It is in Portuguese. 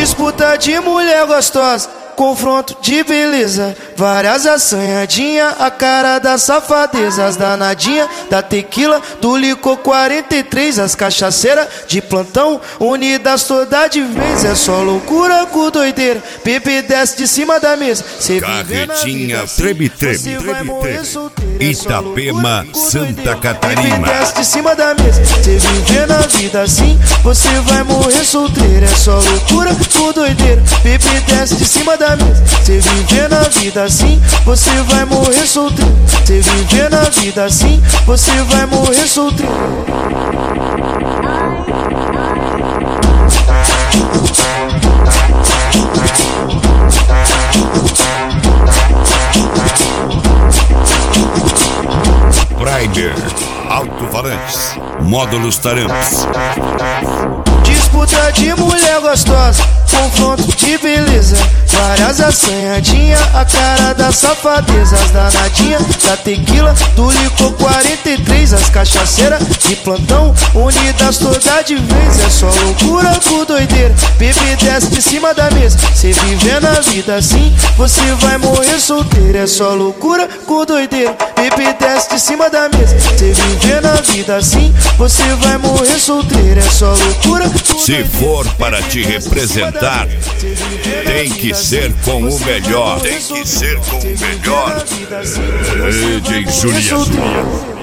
Disputa de mulher gostosa, confronto de beleza, várias assanhadinhas, a cara da safadeza, as danadinhas da tequila, do licor 43, as cachaceiras de plantão, unidas toda de vez, é só loucura com doideira, bebê desce de cima da mesa, cê Carretinha treme, treme, treme, treme. Itapema, Santa Catarina. Bebê desce de cima da mesa, cê vivendo a vida assim, você vai morrer solteiro, é só loucura com doideira, bebê desce de cima da mesa, cê vivendo a vida assim, você vai morrer solteiro. Cê vivendo a vida assim, você vai morrer solteiro. Primer, alto-falantes, módulos tarampas. Disputa de mulher gostosa, confronto de beleza, várias assanhadinhas, a cara da safadeza, as danadinhas da tequila, do licor 43, as cachaceiras de plantão, unidas toda de vez, é só loucura com doideira, bebê desce de cima da mesa, cê vivendo a vida assim, você vai morrer solteiro, é só loucura com doideira, bebê desce de cima da mesa, cê vivendo a vida assim, você vai morrer solteiro, é só loucura com Se for para te representar, tem que ser com o melhor. Tem que ser com o melhor. DJ Juliano.